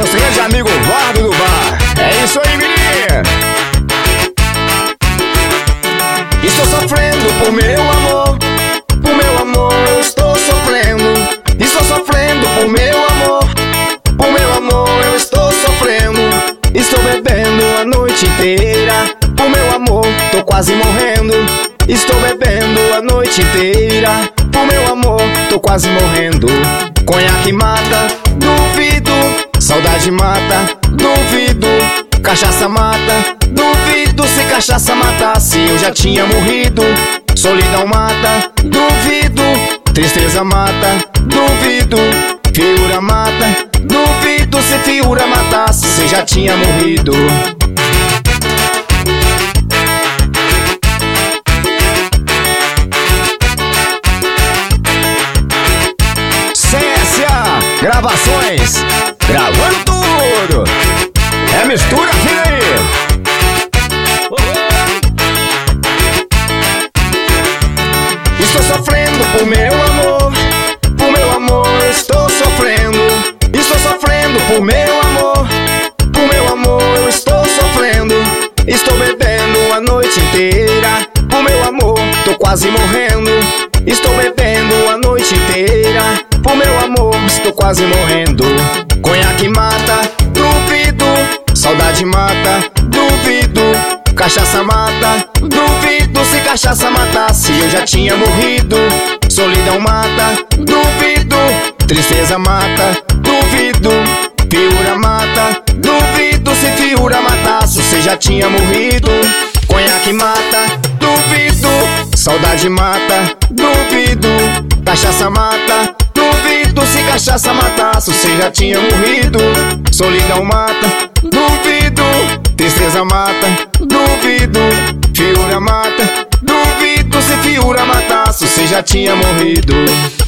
meus grandes amigos Gordo do Bar. É isso aí, menino. Estou sofrendo por meu amor, por meu amor eu estou sofrendo. Estou sofrendo por meu amor, por meu amor eu estou sofrendo. Estou bebendo a noite inteira, por meu amor tô quase morrendo. Estou bebendo a noite inteira, por meu amor tô quase morrendo. Conhaque mata, duvido. Saudade mata, duvido. Cachaça mata, duvido. Se cachaça matasse eu já tinha morrido. Solidão mata, duvido. Tristeza mata, duvido. Fiura mata, duvido. Se fiura matasse você já tinha morrido. CSA Gravações, gravando tudo. É mistura, filha aí. Estou sofrendo por meu amor, por meu amor eu estou sofrendo. Estou sofrendo por meu amor, por meu amor eu estou sofrendo. Estou bebendo a noite inteira, por meu amor tô quase morrendo. Estou bebendo a noite inteira, por meu amor estou quase morrendo. Conhaque mata, duvido. Saudade mata, duvido. Cachaça mata, duvido. Se cachaça matasse eu já tinha morrido. Solidão mata, duvido. Tristeza mata, duvido. Fiura mata, duvido. Se fiura matasse você já tinha morrido. Conhaque mata, duvido. Saudade mata, duvido. Cachaça mata, duvido. Se cachaça matasse você já tinha morrido. Solidão mata, duvido. Tristeza mata, duvido. Fiura mata, duvido. Se fiura matasse você já tinha morrido.